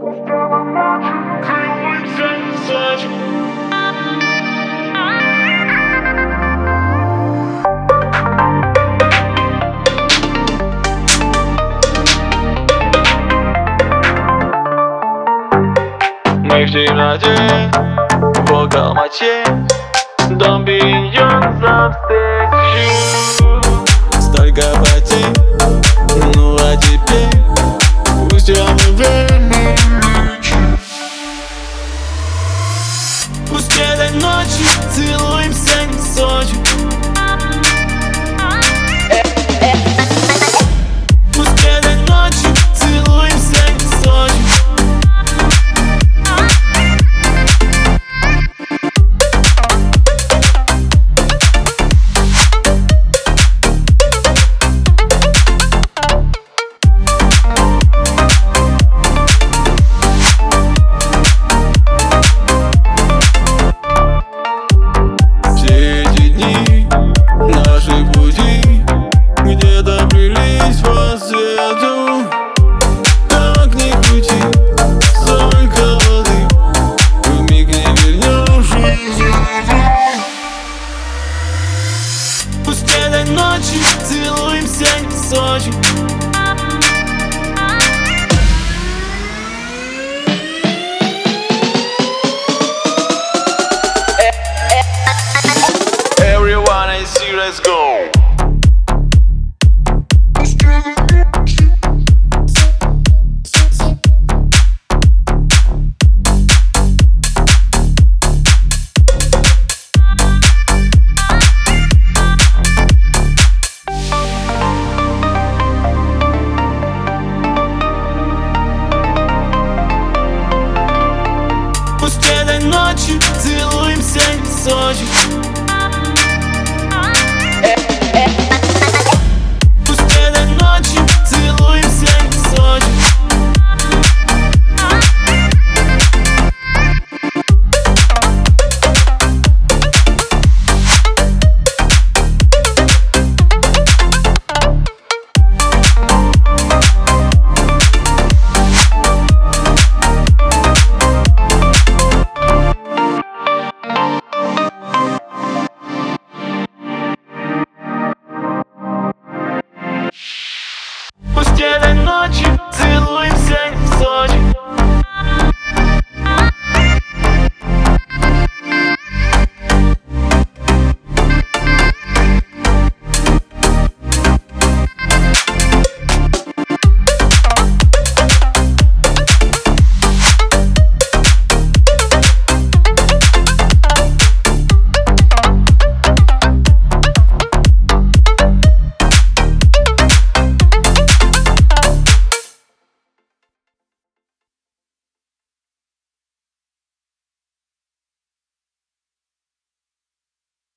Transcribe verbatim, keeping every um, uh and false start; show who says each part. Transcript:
Speaker 1: Мы в темноте, в Алма-Ате, дом бьется встречу. Столько потерь, ну а теперь пусть я мы время. Пусть этой ночью целуемся не Сочи. Пусть этой ночью целуемся не Сочи. Наши пути где-то плелись по свету.